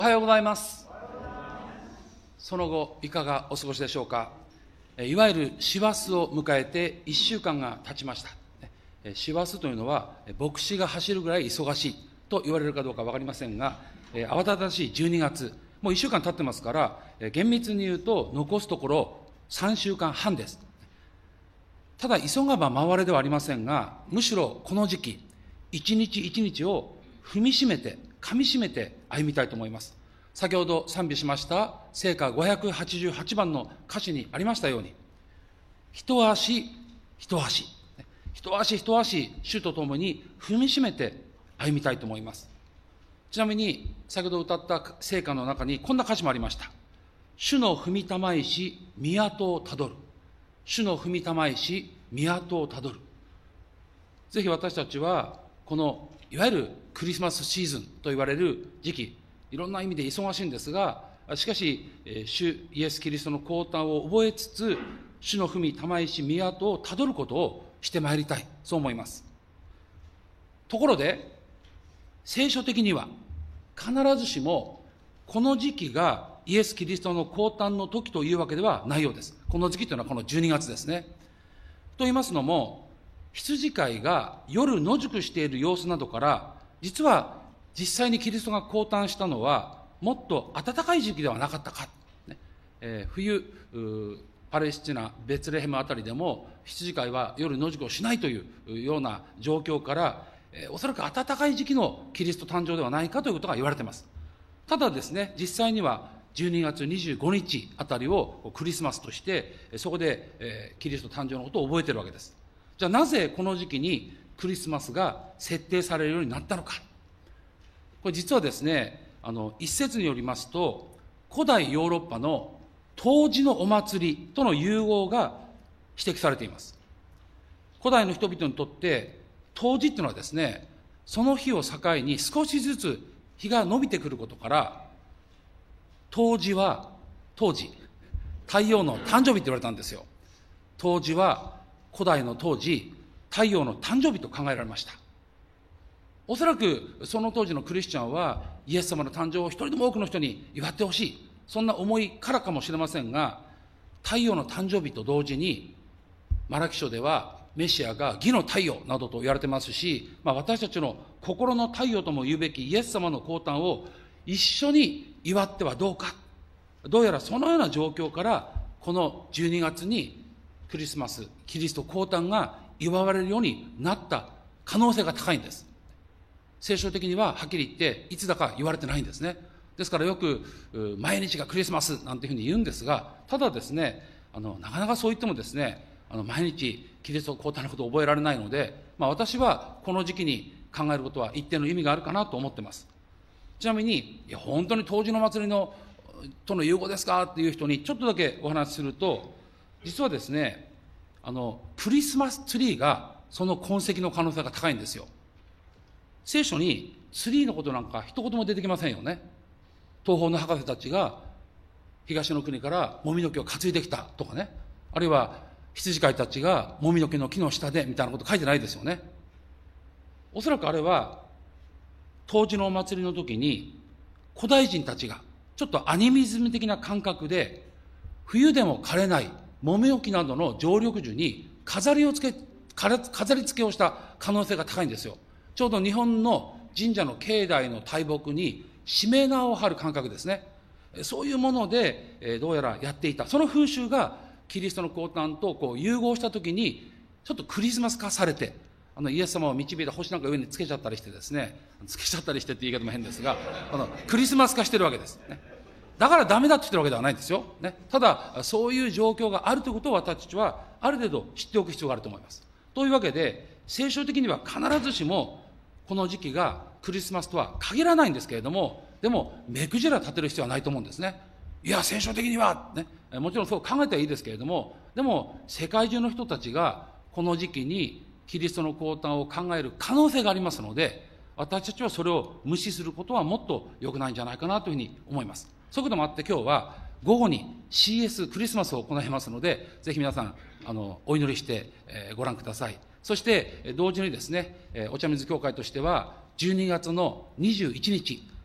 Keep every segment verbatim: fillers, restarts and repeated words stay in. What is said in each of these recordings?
おはようございます。その後、いかがお過ごしでしょうか。いわゆる師走を迎えていっしゅうかんが経ちました。師走というのは、牧師が走るぐらい忙しいと言われるかどうか分かりませんが、慌ただしいじゅうにがつ、もういっしゅうかん経ってますから、厳密に言うと、残すところさんしゅうかんはんです。ただ、急がば回れではありませんが、むしろこの時期、一日一日を踏みしめて、噛みしめて歩みたいと思います。先ほど賛美しました聖歌ごひゃくはちじゅうはちばんの歌詞にありましたように、一足一足、一足一足、主と共に踏みしめて歩みたいと思います。ちなみに、先ほど歌った聖歌の中にこんな歌詞もありました。主の踏みたまいし、港をたどる。主の踏みたまいし、港をたどる。ぜひ私たちは、このいわゆるクリスマスシーズンと言われる時期、いろんな意味で忙しいんですが、しかし、主イエス・キリストの降誕を覚えつつ、主の踏みたまいし港をたどることをしてまいりたい、そう思います。ところで、聖書的には必ずしもこの時期がイエス・キリストの降誕の時というわけではないようです。この時期というのはこのじゅうにがつですね。と言いますのも、羊飼いが夜野宿している様子などから、実は実際にキリストが降誕したのは、もっと暖かい時期ではなかったか。ねえー、冬、パレスチナ、ベツレヘムあたりでも、羊飼いは夜野宿をしないというような状況から、えー、おそらく暖かい時期のキリスト誕生ではないかということが言われています。ただですね、実際にはじゅうにがつにじゅうごにちあたりをクリスマスとして、そこで、えー、キリスト誕生のことを覚えているわけです。じゃあなぜこの時期にクリスマスが設定されるようになったのか。これ実はですね、あの一説によりますと、古代ヨーロッパの冬至のお祭りとの融合が指摘されています。古代の人々にとって冬至っていうのはですね、その日を境に少しずつ日が伸びてくることから、冬至は冬至、太陽の誕生日って言われたんですよ。冬至は古代の当時、太陽の誕生日と考えられました。おそらくその当時のクリスチャンはイエス様の誕生を一人でも多くの人に祝ってほしい、そんな思いからかもしれませんが、太陽の誕生日と同時にマラキ書ではメシアが義の太陽などと言われてますし、まあ、私たちの心の太陽とも言うべきイエス様の降誕を一緒に祝ってはどうか。どうやらそのような状況からこのじゅうにがつにクリスマス、キリスト降誕が祝われるようになった可能性が高いんです。聖書的にははっきり言っていつだか言われてないんですね。ですからよく毎日がクリスマスなんていうふうに言うんですが、ただですね、あのなかなかそう言ってもですね、あの毎日キリスト降誕のことを覚えられないので、まあ、私はこの時期に考えることは一定の意味があるかなと思っています。ちなみに、いや本当に冬至の祭りのとの融合ですかっていう人にちょっとだけお話しすると、実はですね、あのクリスマスツリーがその痕跡の可能性が高いんですよ。聖書にツリーのことなんか一言も出てきませんよね。東方の博士たちが東の国からもみの木を担いできたとかね、あるいは羊飼いたちがもみの木の木の下でみたいなこと書いてないですよね。おそらくあれは冬至のお祭りの時に古代人たちがちょっとアニミズム的な感覚で、冬でも枯れないもみの木などの常緑樹に飾りをつけ飾り付けをした可能性が高いんですよ。ちょうど日本の神社の境内の大木にしめ縄を張る感覚ですね。そういうものでどうやらやっていた。その風習がキリストの降誕とこう融合したときにちょっとクリスマス化されて、あのイエス様を導いた星なんか上につけちゃったりしてですね、つけちゃったりしてって言い方も変ですが、あのクリスマス化してるわけです、ね。だからダメだって言ってるわけではないんですよ。ね、ただそういう状況があるということを私たちはある程度知っておく必要があると思います。というわけで、聖書的には必ずしもこの時期がクリスマスとは限らないんですけれども、でも目くじら立てる必要はないと思うんですね。いや聖書的には、ね、もちろんそう考えてはいいですけれども、でも世界中の人たちがこの時期にキリストの降誕を考える可能性がありますので、私たちはそれを無視することはもっと良くないんじゃないかなというふうに思います。そういうこともあって、今日は午後に シーエス クリスマスを行いますので、ぜひ皆さんあのお祈りして、えー、ご覧ください。そして同時にですね、お茶水教会としてはじゅうにがつのにじゅういちにち、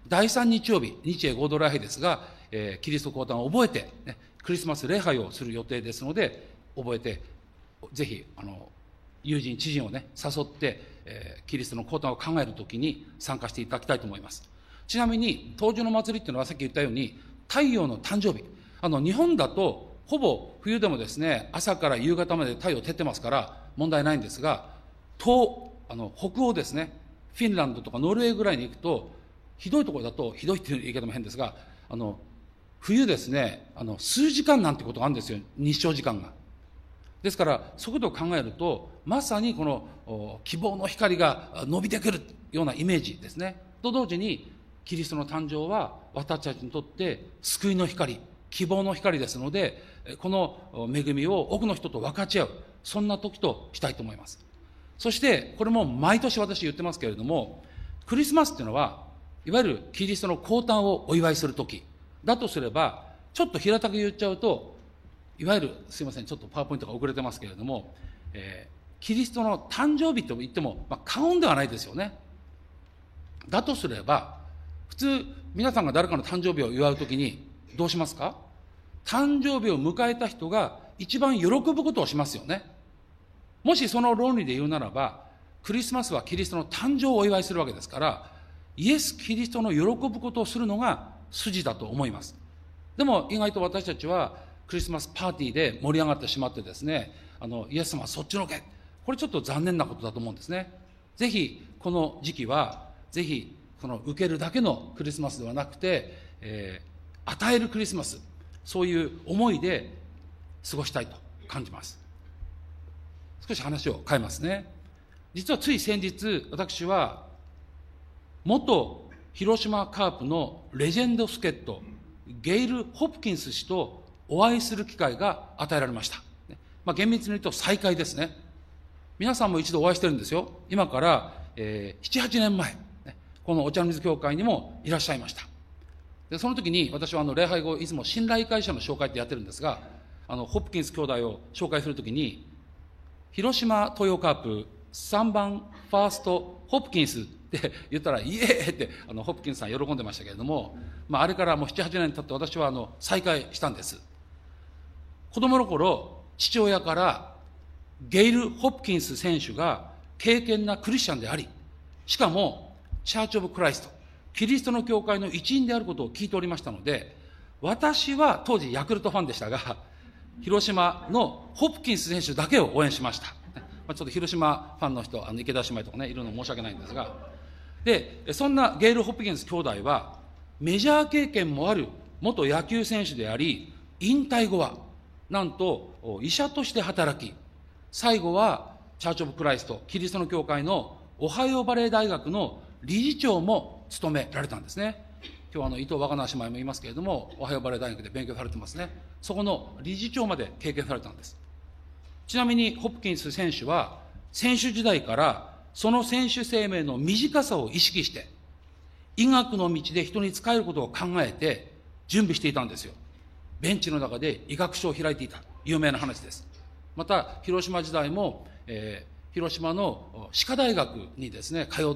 だいさん日曜日、日英合同礼拝ですが、えー、キリスト降誕を覚えて、ね、クリスマス礼拝をする予定ですので、覚えて、ぜひ、あの、友人、知人をね、誘って、えー、キリストの降誕を考えるときに参加していただきたいと思います。ちなみに、冬至の祭りっていうのはさっき言ったように、太陽の誕生日。あの、日本だと、ほぼ冬でもですね、朝から夕方まで太陽照ってますから、問題ないんですが、東、あの、北欧ですね、フィンランドとかノルウェーぐらいに行くと、ひどいところだと、ひどいっていう言い方も変ですが、あの、冬ですね、あの、数時間なんてことがあるんですよ、日照時間が。ですから、そういうことを考えると、まさにこの希望の光が伸びてくるようなイメージですね。と同時に、キリストの誕生は私たちにとって救いの光、希望の光ですので、この恵みを多くの人と分かち合う、そんな時としたいと思います。そして、これも毎年私言ってますけれども、クリスマスっていうのは、いわゆるキリストの降誕をお祝いする時だとすれば、ちょっと平たく言っちゃうと、いわゆる、すいません、ちょっとパワーポイントが遅れてますけれども、えー、キリストの誕生日と言っても、まあ、過言ではないですよね。だとすれば、普通、皆さんが誰かの誕生日を祝うときに、どうしますか？誕生日を迎えた人が一番喜ぶことをしますよね。もしその論理で言うならば、クリスマスはキリストの誕生をお祝いするわけですから、イエス・キリストの喜ぶことをするのが筋だと思います。でも意外と私たちはクリスマスパーティーで盛り上がってしまってですね、あの、イエス様はそっちのけ。これちょっと残念なことだと思うんですね。ぜひ、この時期は、ぜひ、その受けるだけのクリスマスではなくて、えー、与えるクリスマス、そういう思いで過ごしたいと感じます。少し話を変えますね。実はつい先日、私は、元広島カープのレジェンド助っ人、ゲイル・ホプキンス氏とお会いする機会が与えられました。まあ、厳密に言うと再会ですね。皆さんも一度お会いしてるんですよ。今から、えー、なな、はちねんまえ、ね、このお茶の水協会にもいらっしゃいました。で、その時に私はあの礼拝後、いつも信頼会社の紹介ってやってるんですが、あの、ホプキンス兄弟を紹介するときに、広島東洋カープさんばんファーストホプキンスって言ったら、イエーって、あの、ホプキンスさん喜んでましたけれども、まあ、あれからもうなな、はちねん経って私はあの、再会したんです。子供の頃、父親から、ゲイル・ホプキンス選手が敬虔なクリスチャンであり、しかも、チャーチ・オブ・クライスト、キリストの教会の一員であることを聞いておりましたので、私は当時ヤクルトファンでしたが、広島のホプキンス選手だけを応援しました。まあ、ちょっと広島ファンの人、あの池田姉妹とかね、いるの申し訳ないんですが、で、そんなゲイル・ホプキンス兄弟は、メジャー経験もある元野球選手であり、引退後は、なんと医者として働き、最後はチャーチ・オブ・クライスト、キリストの教会のオハイオバレー大学の理事長も務められたんですね。今日あの伊藤若菜姉妹もいますけれども、オハイオバレー大学で勉強されてますね。そこの理事長まで経験されたんです。ちなみにホプキンス選手は、選手時代からその選手生命の短さを意識して、医学の道で人に仕えることを考えて準備していたんですよ。ベンチの中で医学書を開いていた。有名な話です。また、広島時代も、えー、広島の歯科大学にですね、通って、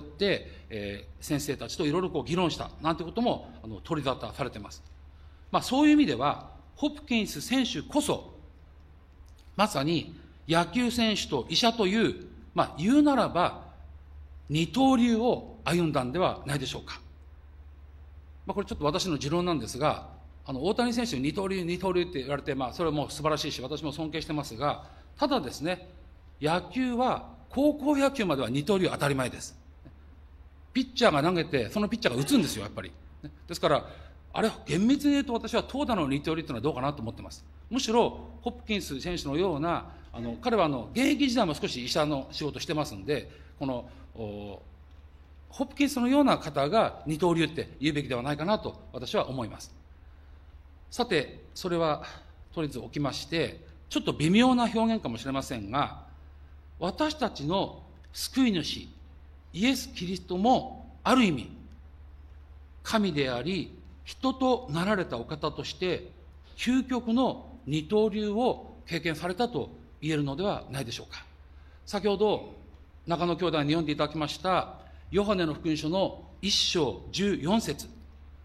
えー、先生たちといろいろこう議論した、なんてことも、あの、取り沙汰されています。まあ、そういう意味では、ホプキンス選手こそ、まさに野球選手と医者という、まあ、言うならば、二刀流を歩んだんではないでしょうか。まあ、これちょっと私の持論なんですが、あの、大谷選手に二刀流、二刀流って言われて、まあ、それはもう素晴らしいし、私も尊敬してますが、ただですね、野球は、高校野球までは二刀流当たり前です。ピッチャーが投げて、そのピッチャーが打つんですよ、やっぱり。ですから、あれ、厳密に言うと私は投打の二刀流っていうのはどうかなと思ってます。むしろ、ホプキンス選手のような、あの、彼はあの、現役時代も少し医者の仕事してますんで、この、ホプキンスのような方が二刀流って言うべきではないかなと私は思います。さて、それはとりあえず置きまして、ちょっと微妙な表現かもしれませんが、私たちの救い主、イエス・キリストもある意味、神であり、人となられたお方として、究極の二刀流を経験されたと言えるのではないでしょうか。先ほど、中野兄弟に読んでいただきました、ヨハネの福音書の一章十四節、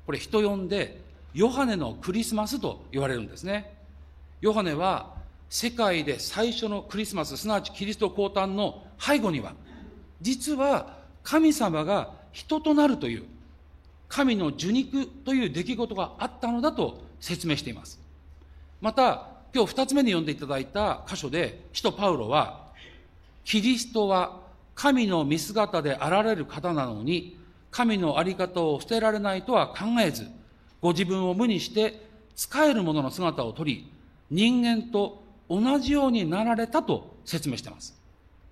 これ人呼んでヨハネのクリスマスと言われるんですね。ヨハネは世界で最初のクリスマス、すなわちキリスト降誕の背後には、実は神様が人となるという、神の受肉という出来事があったのだと説明しています。また、今日二つ目に読んでいただいた箇所で、使徒パウロは、キリストは神の見姿であられる方なのに、神のあり方を捨てられないとは考えず、ご自分を無にして仕える者の姿をとり、人間と同じようになられたと説明しています。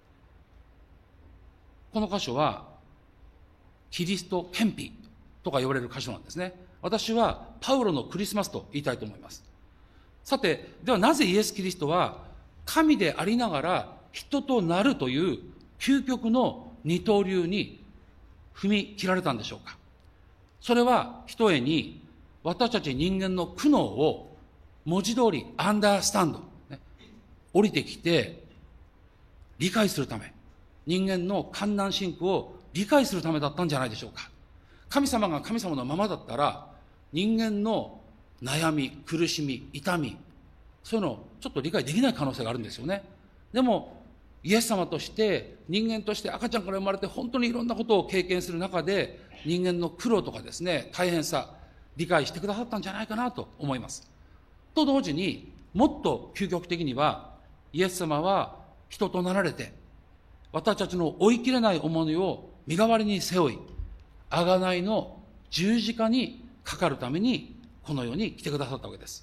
この箇所は、キリスト憲秘とか言われる箇所なんですね。私はパウロのクリスマスと言いたいと思います。さて、ではなぜイエス・キリストは神でありながら人となるという究極の二刀流に踏み切られたんでしょうか。それはひとえに私たち人間の苦悩を文字通りアンダースタンド、ね、降りてきて理解するため、人間の艱難辛苦を理解するためだったんじゃないでしょうか。神様が神様のままだったら、人間の悩み、苦しみ、痛み、そういうのをちょっと理解できない可能性があるんですよね。でも、イエス様として、人間として赤ちゃんから生まれて本当にいろんなことを経験する中で、人間の苦労とかですね、大変さ、理解してくださったんじゃないかなと思います。と同時に、もっと究極的には、イエス様は人となられて、私たちの追いきれない重荷を身代わりに背負い、贖いの十字架にかかるためにこの世に来てくださったわけです。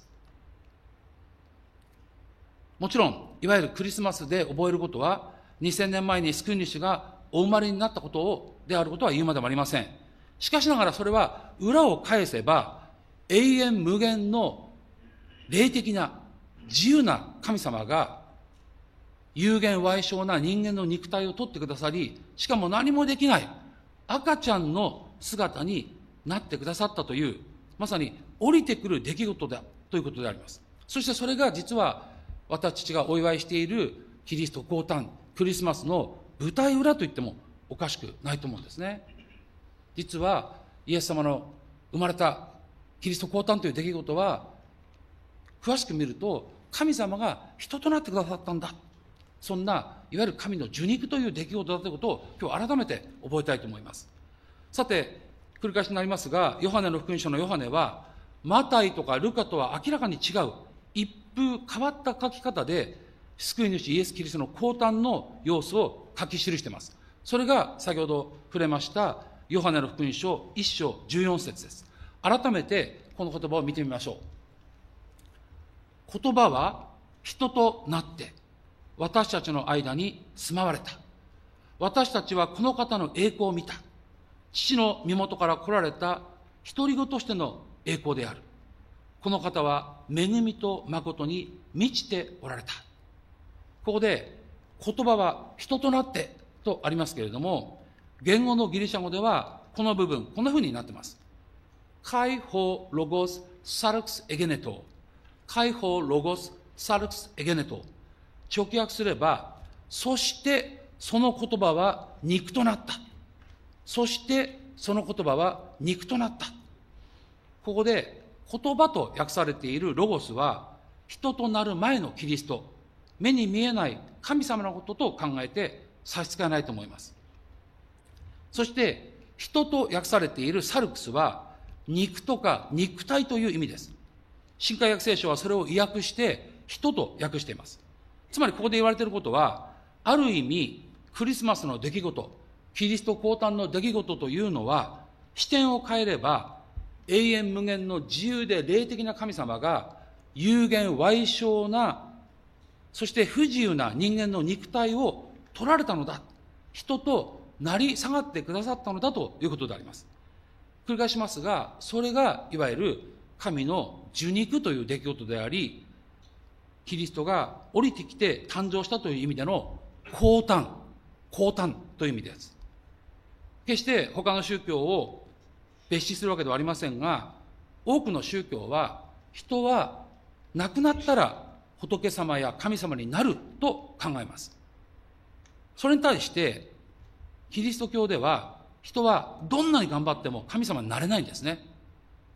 もちろん、いわゆるクリスマスで覚えることは、にせんねんまえに救い主がお生まれになったことをであることは言うまでもありません。しかしながらそれは裏を返せば、永遠無限の霊的な自由な神様が有限賠償な人間の肉体を取ってくださり、しかも何もできない赤ちゃんの姿になってくださったという、まさに降りてくる出来事だということであります。そしてそれが実は私たちがお祝いしているキリスト降誕、クリスマスの舞台裏と言ってもおかしくないと思うんですね。実はイエス様の生まれたキリスト降誕という出来事は、詳しく見ると神様が人となってくださったんだ。そんないわゆる神の受肉という出来事だということを今日改めて覚えたいと思います。さて、繰り返しになりますが、ヨハネの福音書のヨハネは、マタイとかルカとは明らかに違う、一風変わった書き方で、救い主イエス・キリストの降誕の様子を書き記しています。それが先ほど触れましたヨハネの福音書いっ章じゅうよん節です。改めてこの言葉を見てみましょう。言葉は人となって私たちの間に住まわれた。私たちはこの方の栄光を見た。父の身元から来られた独り子としての栄光である。この方は恵みと誠に満ちておられた。ここで言葉は人となってとありますけれども、言語のギリシャ語ではこの部分、こんな風になっています。カイホロゴスサルクスエゲネト。カイホロゴスサルクスエゲネト。直訳すれば、そしてその言葉は肉となった。そしてその言葉は肉となった。ここで言葉と訳されているロゴスは、人となる前のキリスト、目に見えない神様のことと考えて差し支えないと思います。そして人と訳されているサルクスは、肉とか肉体という意味です。新海訳聖書はそれを意訳して人と訳しています。つまりここで言われていることは、ある意味クリスマスの出来事、キリスト降誕の出来事というのは、視点を変えれば永遠無限の自由で霊的な神様が有限賠償な、そして不自由な人間の肉体を取られたのだ。人となり下がってくださったのだということであります。繰り返しますが、それがいわゆる神の受肉という出来事であり、キリストが降りてきて誕生したという意味での降誕、降誕という意味です。決して他の宗教を蔑視するわけではありませんが、多くの宗教は人は亡くなったら仏様や神様になると考えます。それに対してキリスト教では、人はどんなに頑張っても神様になれないんですね。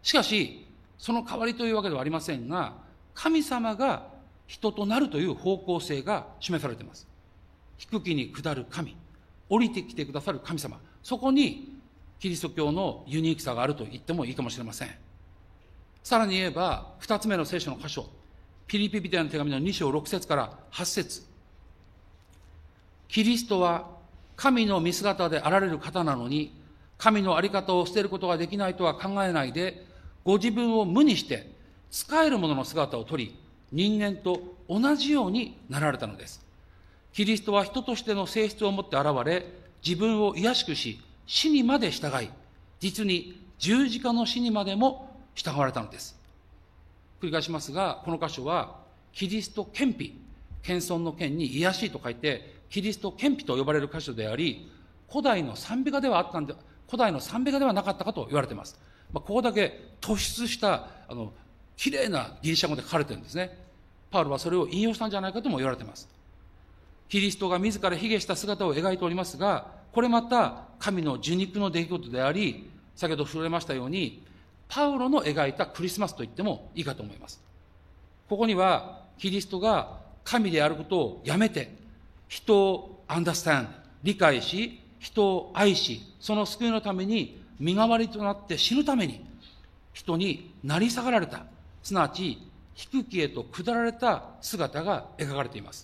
しかし、その代わりというわけではありませんが、神様が人となるという方向性が示されています。低きに下る神、降りてきてくださる神様、そこにキリスト教のユニークさがあると言ってもいいかもしれません。さらに言えば、二つ目の聖書の箇所、ピリピ人への手紙のに章ろく節からはち節。キリストは神の見姿であられる方なのに、神のあり方を捨てることができないとは考えないで、ご自分を無にして、仕える者の姿をとり、人間と同じようになられたのです。キリストは人としての性質を持って現れ、自分を卑しくし、死にまで従い、実に十字架の死にまでも従われたのです。繰り返しますが、この箇所は、キリスト謙卑、謙遜の謙に卑しいと書いて、キリスト謙卑と呼ばれる箇所であり、古代の賛美歌ではあったんで、古代の賛美歌ではなかったかと言われています。まあ、ここだけ突出した、あの、綺麗なギリシャ語で書かれてるんですね。パウロはそれを引用したんじゃないかとも言われています。キリストが自ら卑下した姿を描いておりますが、これまた神の受肉の出来事であり、先ほど触れましたように、パウロの描いたクリスマスと言ってもいいかと思います。ここには、キリストが神であることをやめて、人をアンダースタンド、理解し、人を愛し、その救いのために身代わりとなって死ぬために、人になり下がられた、すなわち低きへと下られた姿が描かれています。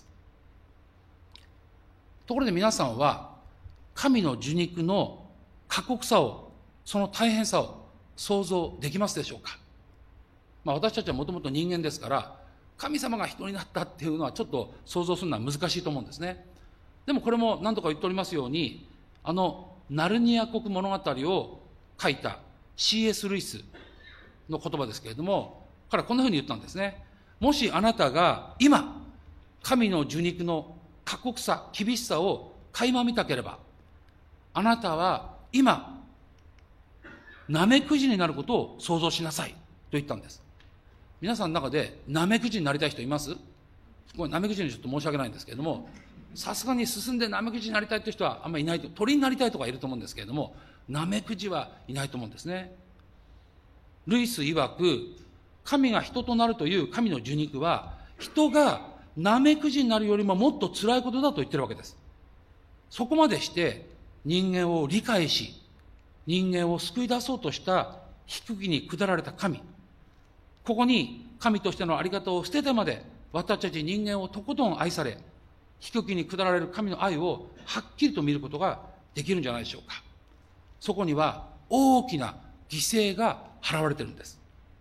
ところで皆さんは、神の受肉の過酷さを、その大変さを想像できますでしょうか。まあ私たちはもともと人間ですから、神様が人になったっていうのはちょっと想像するのは難しいと思うんですね。でもこれも何度か言っておりますように、あのナルニア国物語を書いた シーエス ルイスの言葉ですけれども、彼はこんなふうに言ったんですね。もしあなたが今、神の受肉の過酷さ、厳しさを垣間見たければ、あなたは今、ナメクジになることを想像しなさいと言ったんです。皆さんの中でナメクジになりたい人います？これナメクジにちょっと申し訳ないんですけれども、さすがに進んでナメクジになりたいという人はあんまりいないと、鳥になりたいとかいると思うんですけれども、ナメクジはいないと思うんですね。ルイス曰く、神が人となるという神の受肉は、人がナメクジになるよりももっと辛いことだと言ってるわけです。そこまでして人間を理解し、人間を救い出そうとした低きに下られた神。ここに神としてのあり方を捨ててまで、私たち人間をとことん愛され、低きに下られる神の愛をはっきりと見ることができるんじゃないでしょうか。そこには大きな犠牲が払われているんです。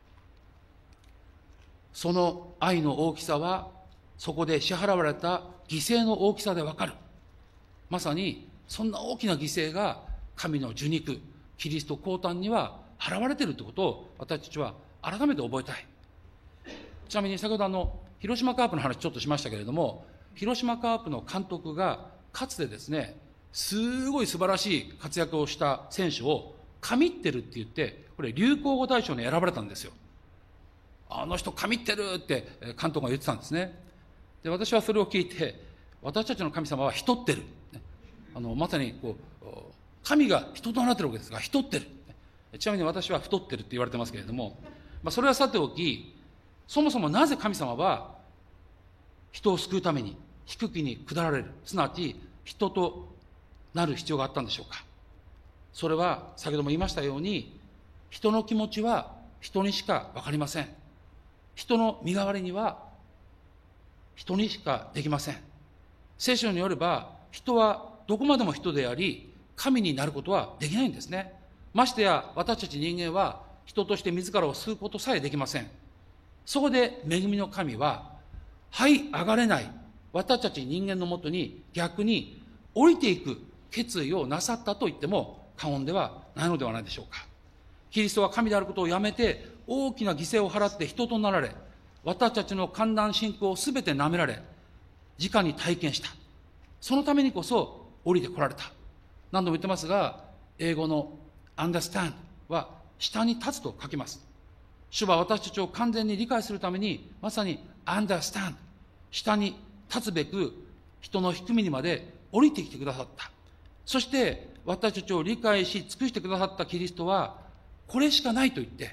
その愛の大きさは、そこで支払われた犠牲の大きさでわかる。まさに、そんな大きな犠牲が神の受肉、キリスト降誕には払われているということを私たちは改めて覚えたい。ちなみに先ほどあの、広島カープの話ちょっとしましたけれども、広島カープの監督がかつてですね、すごい素晴らしい活躍をした選手を神ってるって言って、これ流行語大賞に選ばれたんですよ。あの人神ってるって監督が言ってたんですね。で、私はそれを聞いて、私たちの神様は人ってる。あの、まさにこう、神が人となってるわけですが、人ってる。ちなみに私は太ってるって言われてますけれども、まあ、それはさておき、そもそもなぜ神様は人を救うために低きに下られる、すなわち人となる必要があったんでしょうか。それは先ほども言いましたように、人の気持ちは人にしかわかりません。人の身代わりには人にしかできません。聖書によれば、人はどこまでも人であり、神になることはできないんですね。ましてや私たち人間は人として自らを救うことさえできません。そこで恵みの神は、這い上がれない私たち人間のもとに逆に降りていく決意をなさったと言っても過言ではないのではないでしょうか。キリストは神であることをやめて大きな犠牲を払って人となられ、私たちの寒暖信仰をすべて舐められ、直に体験した。そのためにこそ降りてこられた。何度も言ってますが、英語の understand は下に立つと書きます。主は私たちを完全に理解するために、まさに understand、下に立つべく人の低みにまで降りてきてくださった。そして私たちを理解し尽くしてくださったキリストは、これしかないと言って、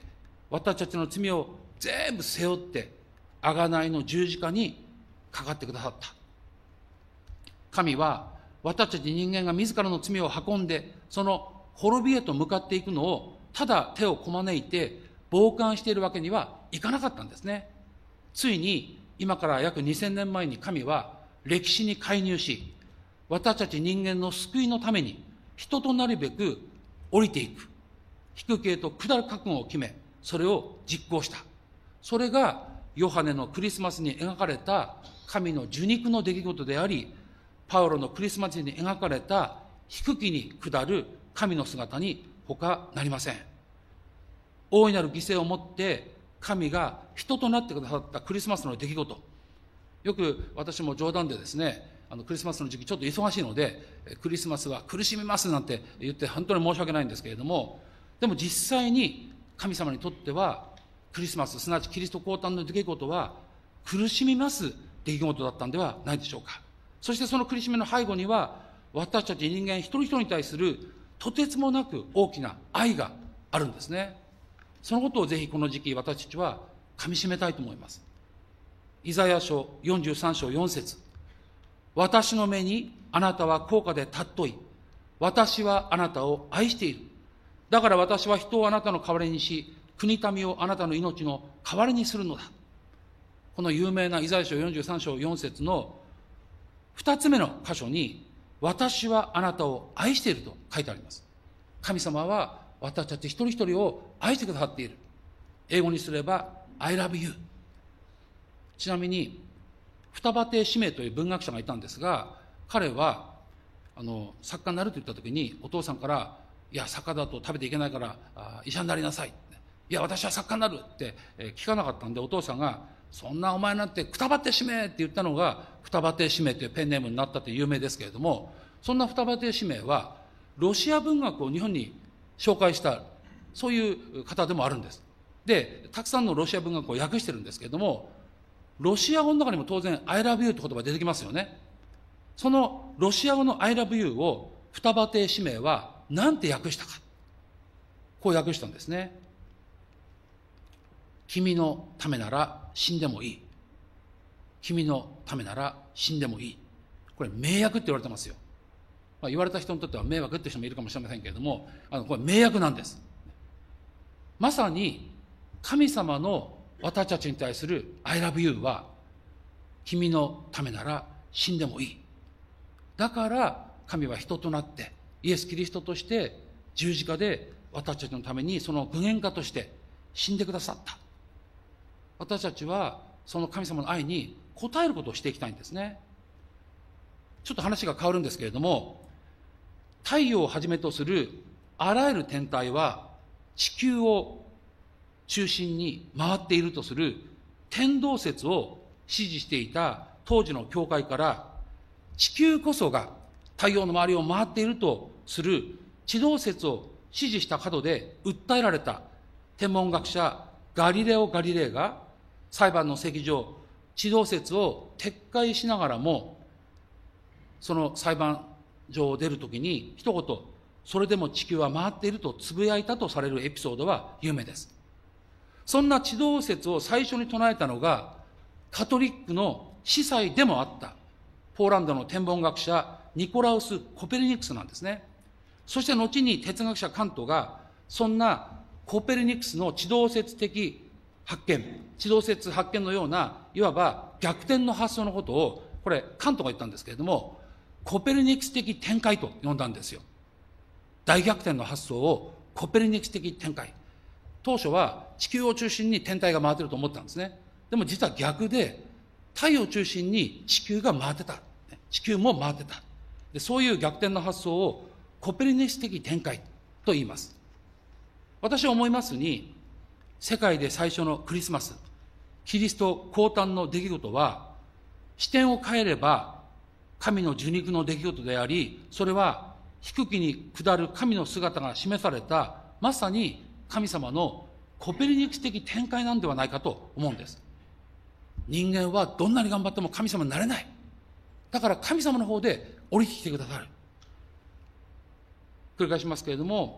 私たちの罪を全部背負って、贖いの十字架にかかってくださった。神は私たち人間が自らの罪を運んで、その滅びへと向かっていくのを、ただ手をこまねいて傍観しているわけにはいかなかったんですね。ついに今から約にせんねんまえに神は歴史に介入し、私たち人間の救いのために人となるべく降りていく、低くへと下る覚悟を決め、それを実行した。それがヨハネのクリスマスに描かれた神の受肉の出来事であり、パウロのクリスマスに描かれた低きに下る神の姿に他なりません。大いなる犠牲をもって神が人となってくださったクリスマスの出来事。よく私も冗談でですね、あのクリスマスの時期ちょっと忙しいので、クリスマスは苦しみますなんて言って本当に申し訳ないんですけれども、でも実際に神様にとってはクリスマス、すなわちキリスト降誕の出来事は苦しみます出来事だったんではないでしょうか。そしてその苦しみの背後には、私たち人間一人一人に対するとてつもなく大きな愛があるんですね。そのことをぜひこの時期私たちは噛み締めたいと思います。イザヤ書よんじゅうさん章よん節、私の目にあなたは高価で尊い。私はあなたを愛している。だから私は人をあなたの代わりにし、国民をあなたの命の代わりにするのだ。この有名なイザヤ書よんじゅうさん章よん節の二つ目の箇所に、私はあなたを愛していると書いてあります。神様は私たち一人一人を愛してくださっている。英語にすれば I love you。 ちなみに双葉亭使命という文学者がいたんですが、彼はあの作家になると言った時にお父さんから、いや作家だと食べていけないからあ医者になりなさい、いや私は作家になるって、えー、聞かなかったんで、お父さんがそんなお前なんて双葉亭使命って言ったのが双葉亭使命というペンネームになったって有名ですけれども、そんな双葉亭使命はロシア文学を日本に紹介したそういう方でもあるんです。でたくさんのロシア文学を訳してるんですけれども、ロシア語の中にも当然 I love you って言葉が出てきますよね。そのロシア語の I love you を双葉亭使命は何て訳したか、こう訳したんですね。君のためなら死んでもいい。君のためなら死んでもいい。これ名訳って言われてますよ。まあ、言われた人にとっては迷惑って人もいるかもしれませんけれども、あのこれ名訳なんです。まさに神様の私たちに対する I love you は、君のためなら死んでもいい。だから神は人となってイエス・キリストとして十字架で私たちのためにその具現化として死んでくださった。私たちはその神様の愛に応えることをしていきたいんですね。ちょっと話が変わるんですけれども、太陽をはじめとするあらゆる天体は地球を中心に回っているとする天動説を支持していた当時の教会から、地球こそが太陽の周りを回っているとする地動説を支持した角で訴えられた天文学者ガリレオ・ガリレイが裁判の席上、地動説を撤回しながらも、その裁判場を出るときに一言、それでも地球は回っているとつぶやいたとされるエピソードは有名です。そんな地動説を最初に唱えたのがカトリックの司祭でもあったポーランドの天文学者ニコラウス・コペルニクスなんですね。そして後に哲学者カントがそんなコペルニクスの地動説的発見、地動説発見のようないわば逆転の発想のことを、これカントが言ったんですけれども、コペルニクス的展開と呼んだんですよ。大逆転の発想をコペルニクス的展開。当初は地球を中心に天体が回っていると思ったんですね。でも実は逆で、太陽を中心に地球が回ってた。地球も回ってた。でそういう逆転の発想をコペルニクス的展開と言います。私は思いますに、世界で最初のクリスマス、キリスト降誕の出来事は、視点を変えれば神の受肉の出来事であり、それは低きに下る神の姿が示された、まさに神様のコペルニクス的展開なんではないかと思うんです。人間はどんなに頑張っても神様になれない。だから神様の方で降りてきてくださる。繰り返しますけれども、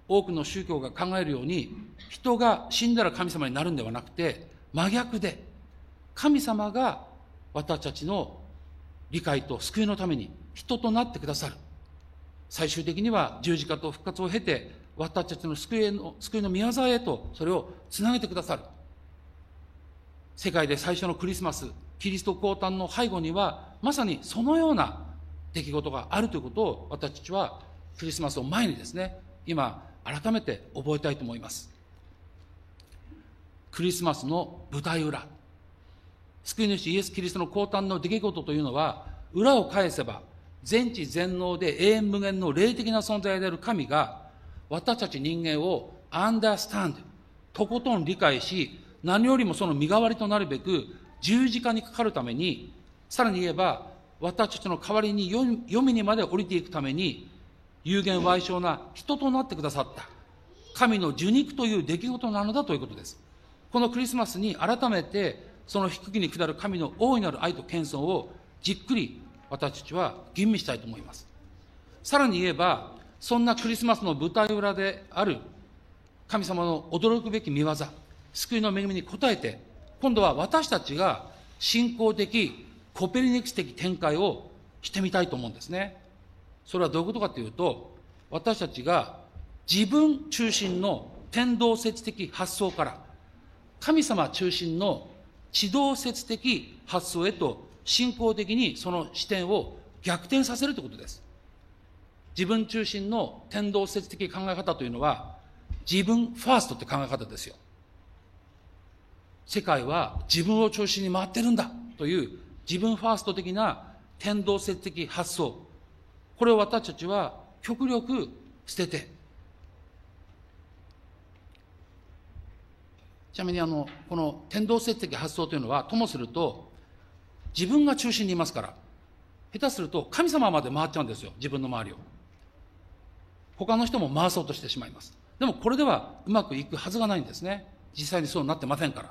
多くの宗教が考えるように、人が死んだら神様になるんではなくて、真逆で、神様が私たちの理解と救いのために人となってくださる。最終的には十字架と復活を経て、私たちの救いの、救いの宮沢へとそれをつなげてくださる。世界で最初のクリスマス、キリスト降誕の背後には、まさにそのような出来事があるということを、私たちはクリスマスを前にですね、今改めて覚えたいと思います。クリスマスの舞台裏、救い主イエス・キリストの降誕の出来事というのは、裏を返せば全知全能で永遠無限の霊的な存在である神が、私たち人間をアンダースタンド、とことん理解し、何よりもその身代わりとなるべく十字架にかかるために、さらに言えば私たちの代わりに黄泉にまで降りていくために、有限賠償な人となってくださった神の受肉という出来事なのだということです。このクリスマスに改めてその低きに下る神の大いなる愛と謙遜をじっくり私たちは吟味したいと思います。さらに言えば、そんなクリスマスの舞台裏である神様の驚くべき見業、救いの恵みに応えて、今度は私たちが信仰的コペルニクス的展開をしてみたいと思うんですね。それはどういうことかというと、私たちが自分中心の天動説的発想から神様中心の地動説的発想へと信仰的にその視点を逆転させるということです。自分中心の天動説的考え方というのは、自分ファーストって考え方ですよ。世界は自分を中心に回ってるんだという自分ファースト的な天動説的発想、これを私たちは極力捨てて、ちなみにあのこの天動説的発想というのは、ともすると自分が中心にいますから、下手すると神様まで回っちゃうんですよ、自分の周りを。他の人も回そうとしてしまいます。でもこれではうまくいくはずがないんですね。実際にそうなってませんから。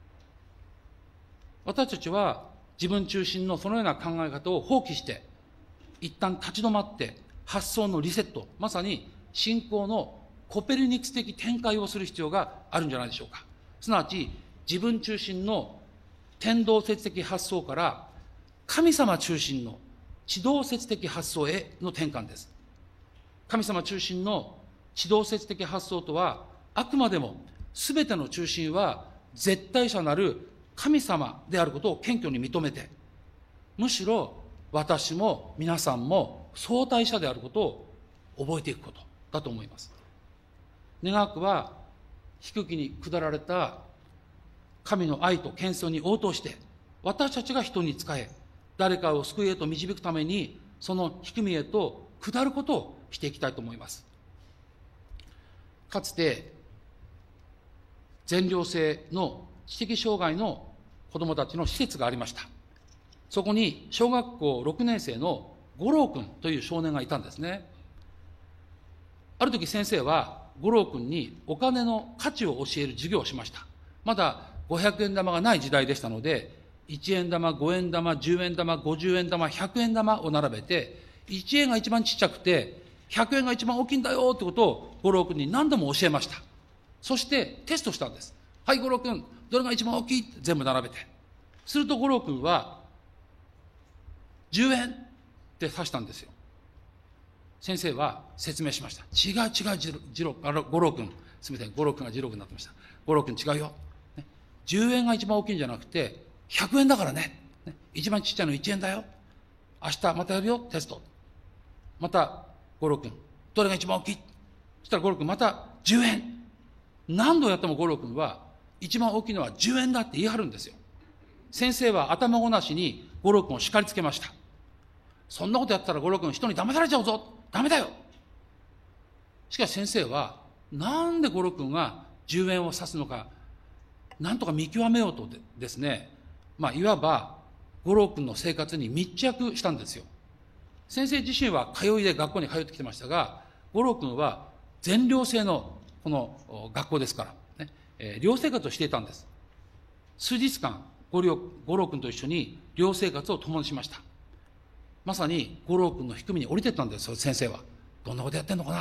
私たちは自分中心のそのような考え方を放棄して、一旦立ち止まって発想のリセット、まさに信仰のコペルニクス的展開をする必要があるんじゃないでしょうか。すなわち自分中心の天動説的発想から神様中心の地動説的発想への転換です。神様中心の地動説的発想とは、あくまでも全ての中心は絶対者なる神様であることを謙虚に認めて、むしろ私も皆さんも相対者であることを覚えていくことだと思います。願わくは低きに下られた神の愛と謙遜に応答して、私たちが人に仕え、誰かを救いへと導くために、その低みへと下ることをしていきたいと思います。かつて全寮制の知的障害の子どもたちの施設がありました。そこに小学校ろくねん生の五郎君という少年がいたんですね。ある時先生は五郎君にお金の価値を教える授業をしました。まだごひゃくえん玉がない時代でしたので、いちえん玉、ごえん玉、じゅうえん玉、ごじゅうえん玉、ひゃくえん玉を並べて、いちえんが一番ちっちゃくてひゃくえんが一番大きいんだよってことを五郎君に何度も教えました。そしてテストしたんです。はい、五郎君、どれが一番大きいって全部並べて。すると五郎君はじゅうえんって指したんですよ。先生は説明しました。違う違う、じろう、五郎君、すみません、五郎君がじろう君になってました。五郎君違うよ、ね。じゅうえんが一番大きいんじゃなくてひゃくえんだからね。ね、一番ちっちゃいのいちえんだよ。明日またやるよ、テスト。また五郎君、どれが一番大きい？そしたら五郎君またじゅうえん。何度やっても五郎君は一番大きいのはじゅうえんだって言い張るんですよ。先生は頭ごなしに五郎君を叱りつけました。そんなことやったら五郎君人に騙されちゃうぞ。ダメだよ。しかし先生はなんで五郎君がじゅうえんを指すのか、なんとか見極めようとですね、まあいわば五郎君の生活に密着したんですよ。先生自身は通いで学校に通ってきてましたが、五郎君は全寮制のこの学校ですから、ねえー、寮生活をしていたんです。数日間五郎君と一緒に寮生活を共にしました。まさに五郎君の低みに降りてったんですよ、先生は。どんなことやってんのかな、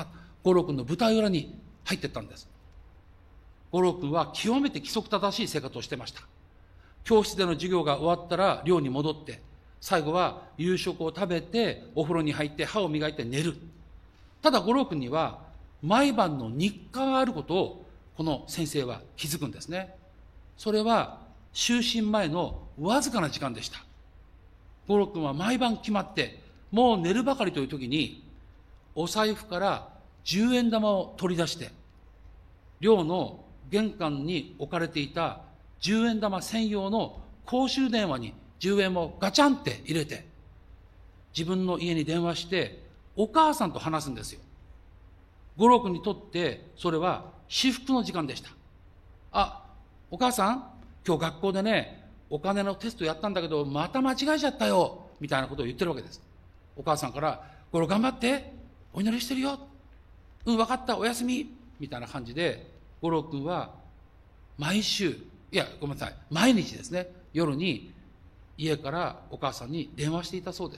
五郎君の舞台裏に入っていったんです。五郎君は極めて規則正しい生活をしてました。教室での授業が終わったら寮に戻って、最後は夕食を食べてお風呂に入って歯を磨いて寝る。ただ五郎君には毎晩の日課があることをこの先生は気づくんですね。それは就寝前のわずかな時間でした。五郎君は毎晩決まってもう寝るばかりという時に、お財布からじゅうえん玉を取り出して寮の玄関に置かれていたじゅうえん玉専用の公衆電話にじゅうえんをガチャンって入れて、自分の家に電話してお母さんと話すんですよ。五郎君にとってそれは至福の時間でした。あ、お母さん、今日学校でね、お金のテストやったんだけどまた間違えちゃったよみたいなことを言ってるわけです。お母さんから、五郎頑張って、お祈りしてるよ、うん、分かった、おやすみみたいな感じで、五郎君は毎週、いやごめんなさい、毎日ですね、夜に家からお母さんに電話していたそうです。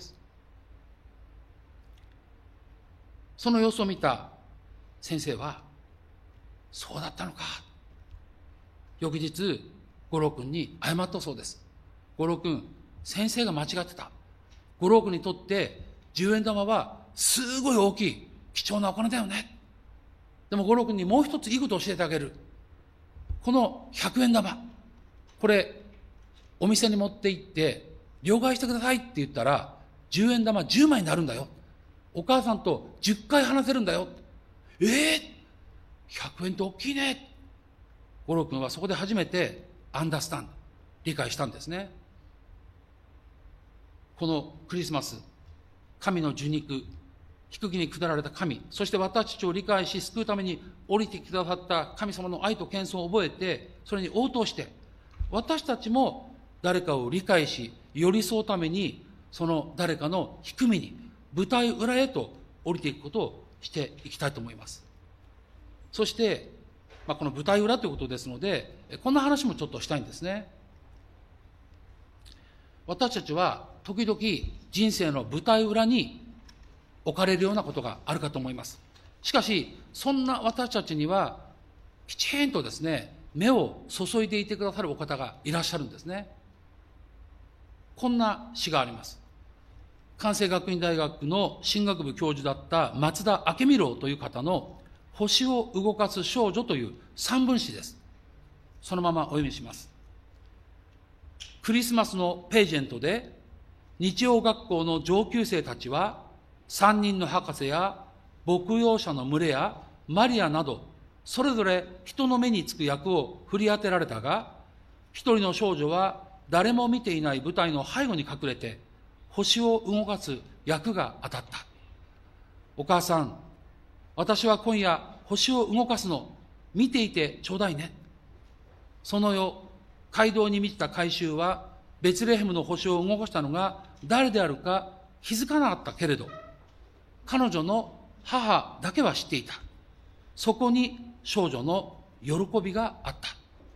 その様子を見た先生は、そうだったのか。翌日、五郎君に謝ったそうです。五郎君、先生が間違ってた。五郎君にとってじゅうえん玉はすごい大きい貴重なお金だよね。でも五郎君にもう一ついいことを教えてあげる。このひゃくえん玉、これお店に持って行って両替してくださいって言ったらじゅうえん玉じゅうまいになるんだよ。お母さんとじゅっかい話せるんだよ。ええー、ひゃくえんって大きいね。五郎君はそこで初めてアンダースタンド、理解したんですね。このクリスマス、神の受肉、低きに下られた神、そして私たちを理解し救うために降りてきてくださった神様の愛と謙遜を覚えて、それに応答して、私たちも誰かを理解し寄り添うために、その誰かの低みに舞台裏へと降りていくことをしていきたいと思います。そして、まあ、この舞台裏ということですので、こんな話もちょっとしたいんですね。私たちは時々人生の舞台裏に置かれるようなことがあるかと思います。しかし、そんな私たちにはきちんとですね、目を注いでいてくださるお方がいらっしゃるんですね。こんな詩があります。関西学院大学の神学部教授だった松田明美郎という方の星を動かす少女という三文詩です。そのままお読みします。クリスマスのページェントで日曜学校の上級生たちは三人の博士や牧羊者の群れやマリアなどそれぞれ人の目につく役を振り当てられたが、一人の少女は誰も見ていない舞台の背後に隠れて星を動かす役が当たった。お母さん、私は今夜星を動かすの見ていてちょうだいね。その夜、街道に満ちた改宗はベツレヘムの星を動かしたのが誰であるか気づかなかったけれど、彼女の母だけは知っていた。そこに少女の喜びがあった。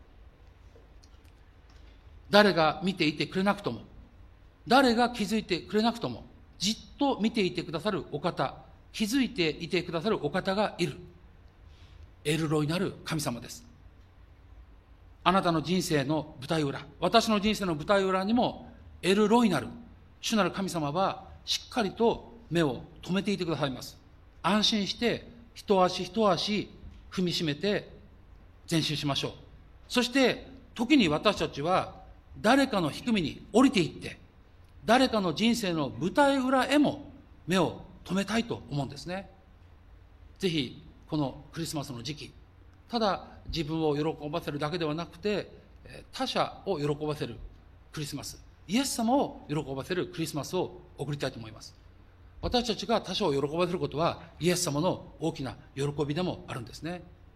誰が見ていてくれなくとも、誰が気づいてくれなくとも、じっと見ていてくださるお方、気づいていてくださるお方がいる。エルロイなる神様です。あなたの人生の舞台裏、私の人生の舞台裏にもエルロイなる主なる神様はしっかりと目を留めていてくださいます。安心して一足一足踏みしめて前進しましょう。そして時に私たちは誰かの低みに降りていって誰かの人生の舞台裏へも目を留めたいと思うんですね。ぜひこのクリスマスの時期、ただ自分を喜ばせるだけではなくて他者を喜ばせるクリスマス、イエス様を喜ばせるクリスマスを送りたいと思います。私たちが他者を喜ばせることはイエス様の大きな喜びでもあるんですね。